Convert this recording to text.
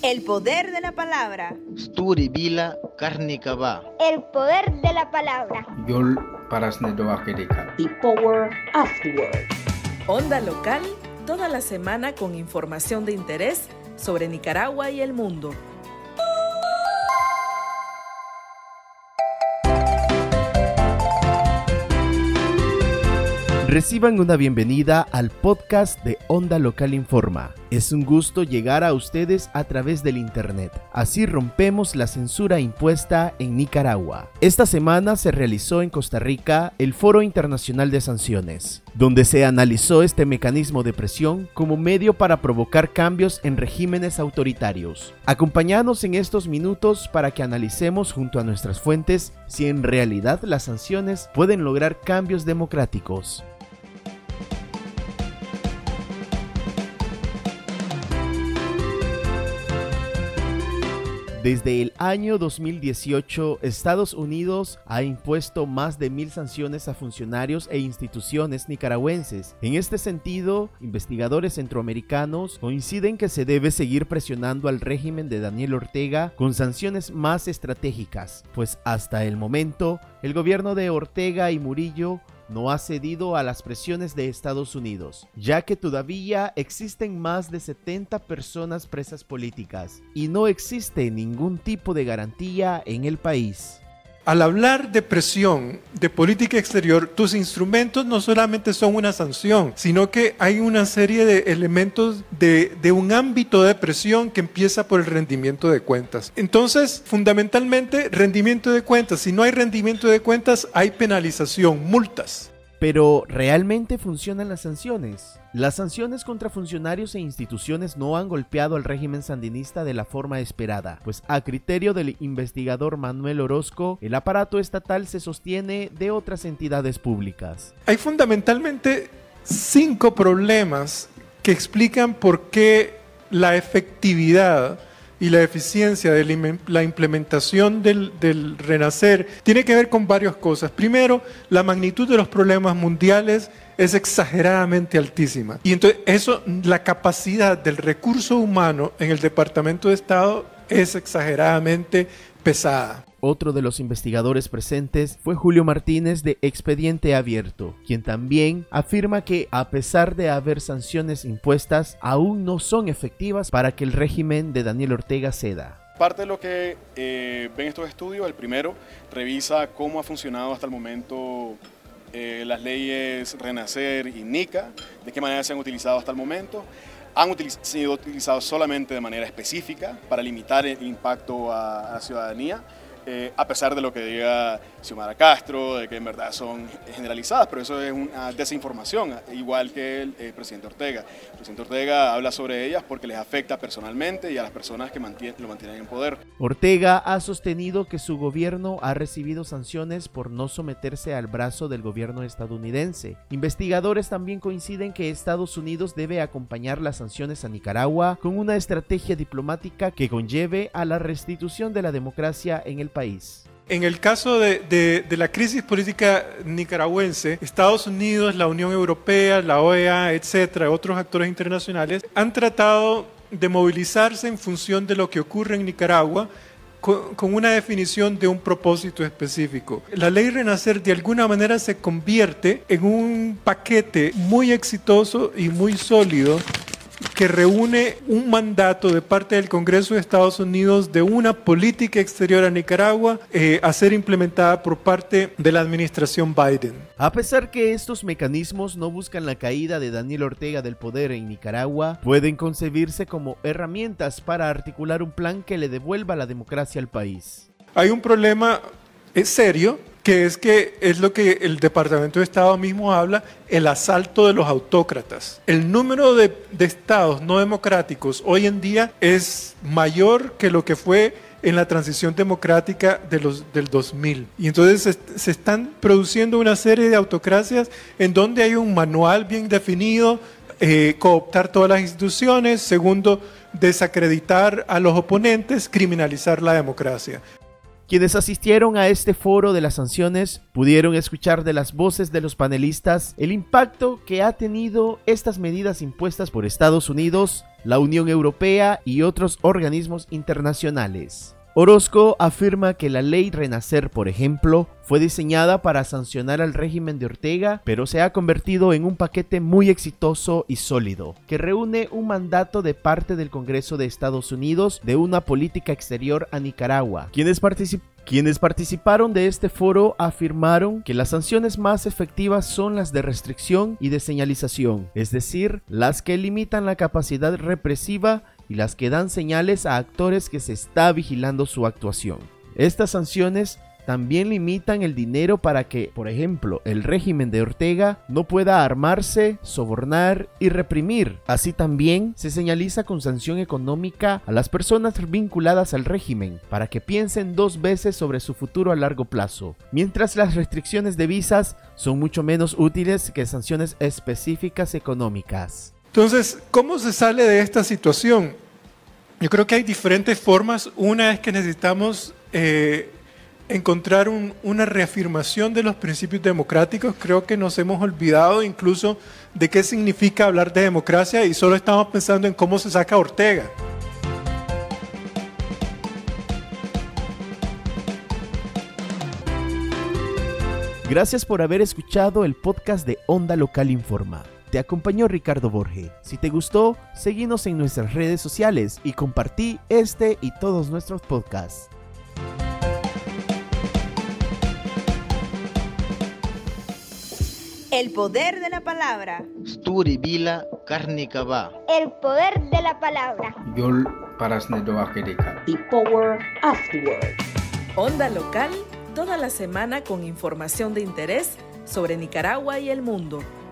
El poder de la palabra. Sturi Vila Karnikava. El poder de la palabra. Yol Parasnedoakedeka. The power of the word. Onda local, toda la semana con información de interés sobre Nicaragua y el mundo. Reciban una bienvenida al podcast de Onda Local Informa. Es un gusto llegar a ustedes a través del internet. Así rompemos la censura impuesta en Nicaragua. Esta semana se realizó en Costa Rica el Foro Internacional de Sanciones, donde se analizó este mecanismo de presión como medio para provocar cambios en regímenes autoritarios. Acompáñanos en estos minutos para que analicemos junto a nuestras fuentes si en realidad las sanciones pueden lograr cambios democráticos. Desde el año 2018, Estados Unidos ha impuesto más de 1,000 sanciones a funcionarios e instituciones nicaragüenses. En este sentido, investigadores centroamericanos coinciden que se debe seguir presionando al régimen de Daniel Ortega con sanciones más estratégicas, pues hasta el momento, el gobierno de Ortega y Murillo no ha cedido a las presiones de Estados Unidos, ya que todavía existen más de 70 personas presas políticas y no existe ningún tipo de garantía en el país. Al hablar de presión, de política exterior, tus instrumentos no solamente son una sanción, sino que hay una serie de elementos de un ámbito de presión que empieza por el rendimiento de cuentas. Entonces, fundamentalmente, rendimiento de cuentas. Si no hay rendimiento de cuentas, hay penalización, multas. Pero, ¿realmente funcionan las sanciones? Las sanciones contra funcionarios e instituciones no han golpeado al régimen sandinista de la forma esperada, pues a criterio del investigador Manuel Orozco, el aparato estatal se sostiene de otras entidades públicas. Hay fundamentalmente 5 problemas que explican por qué la efectividad y la eficiencia de la implementación del Renacer tiene que ver con varias cosas. Primero, la magnitud de los problemas mundiales es exageradamente altísima. Y entonces la capacidad del recurso humano en el Departamento de Estado es exageradamente pesada. Otro de los investigadores presentes fue Julio Martínez de Expediente Abierto, quien también afirma que a pesar de haber sanciones impuestas, aún no son efectivas para que el régimen de Daniel Ortega ceda. Parte de lo que ven estos estudios, el primero revisa cómo ha funcionado hasta el momento las leyes Renacer y NICA, de qué manera se han utilizado hasta el momento. Han sido utilizados solamente de manera específica para limitar el impacto a la ciudadanía, a pesar de lo que diga Xiomara Castro, de que en verdad son generalizadas, pero eso es una desinformación, igual que el presidente Ortega. El presidente Ortega habla sobre ellas porque les afecta personalmente y a las personas que lo mantienen en poder. Ortega ha sostenido que su gobierno ha recibido sanciones por no someterse al brazo del gobierno estadounidense. Investigadores también coinciden que Estados Unidos debe acompañar las sanciones a Nicaragua con una estrategia diplomática que conlleve a la restitución de la democracia en el país. En el caso de la crisis política nicaragüense, Estados Unidos, la Unión Europea, la OEA, etcétera, otros actores internacionales han tratado de movilizarse en función de lo que ocurre en Nicaragua con una definición de un propósito específico. La ley Renacer de alguna manera se convierte en un paquete muy exitoso y muy sólido que reúne un mandato de parte del Congreso de Estados Unidos de una política exterior a Nicaragua a ser implementada por parte de la administración Biden. A pesar que estos mecanismos no buscan la caída de Daniel Ortega del poder en Nicaragua, pueden concebirse como herramientas para articular un plan que le devuelva la democracia al país. Hay un problema serio, que es lo que el Departamento de Estado mismo habla, el asalto de los autócratas. El número de estados no democráticos hoy en día es mayor que lo que fue en la transición democrática del 2000. Y entonces se están produciendo una serie de autocracias en donde hay un manual bien definido, cooptar todas las instituciones, segundo, desacreditar a los oponentes, criminalizar la democracia. Quienes asistieron a este foro de las sanciones pudieron escuchar de las voces de los panelistas el impacto que ha tenido estas medidas impuestas por Estados Unidos, la Unión Europea y otros organismos internacionales. Orozco afirma que la ley Renacer, por ejemplo, fue diseñada para sancionar al régimen de Ortega, pero se ha convertido en un paquete muy exitoso y sólido, que reúne un mandato de parte del Congreso de Estados Unidos de una política exterior a Nicaragua. Quienes participaron de este foro afirmaron que las sanciones más efectivas son las de restricción y de señalización, es decir, las que limitan la capacidad represiva y las que dan señales a actores que se está vigilando su actuación. Estas sanciones también limitan el dinero para que, por ejemplo, el régimen de Ortega no pueda armarse, sobornar y reprimir. Así también se señaliza con sanción económica a las personas vinculadas al régimen para que piensen 2 veces sobre su futuro a largo plazo, mientras las restricciones de visas son mucho menos útiles que sanciones específicas económicas. Entonces, ¿cómo se sale de esta situación? Yo creo que hay diferentes formas. Una es que necesitamos encontrar una reafirmación de los principios democráticos. Creo que nos hemos olvidado incluso de qué significa hablar de democracia y solo estamos pensando en cómo se saca a Ortega. Gracias por haber escuchado el podcast de Onda Local Informa. Te acompañó Ricardo Borge. Si te gustó, seguinos en nuestras redes sociales y compartí este y todos nuestros podcasts. El poder de la palabra. Sturi Bila Karnikaba. El poder de la palabra. Yol Parasnedoakedeka. The Power of the Word. Onda Local, toda la semana con información de interés sobre Nicaragua y el mundo.